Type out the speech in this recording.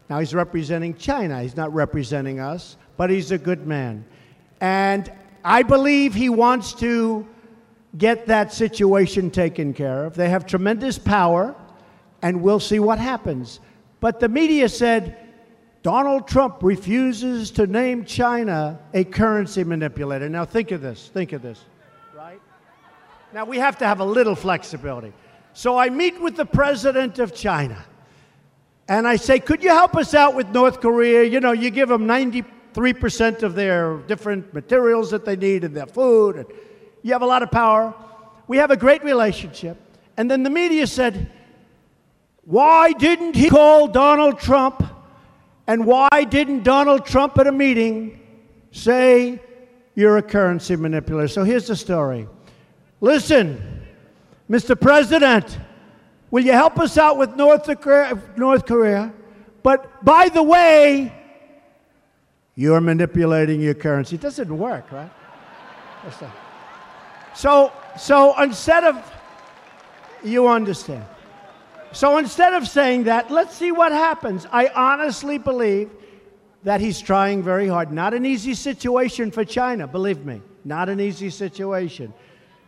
Now, he's representing China. He's not representing us, but he's a good man. And I believe he wants to get that situation taken care of. They have tremendous power, and we'll see what happens. But the media said Donald Trump refuses to name China a currency manipulator. Now, think of this, right? Now, we have to have a little flexibility. So I meet with the president of China, and I say, could you help us out with North Korea? You know, you give them 93% of their different materials that they need and their food, and you have a lot of power. We have a great relationship. And then the media said, why didn't he call Donald Trump? And why didn't Donald Trump at a meeting say you're a currency manipulator? So here's the story. Listen, Mr. President, will you help us out with North Korea? But by the way, you're manipulating your currency. It doesn't work, right? So instead of, you understand. So instead of saying that, let's see what happens. I honestly believe that he's trying very hard. Not an easy situation for China, believe me. Not an easy situation.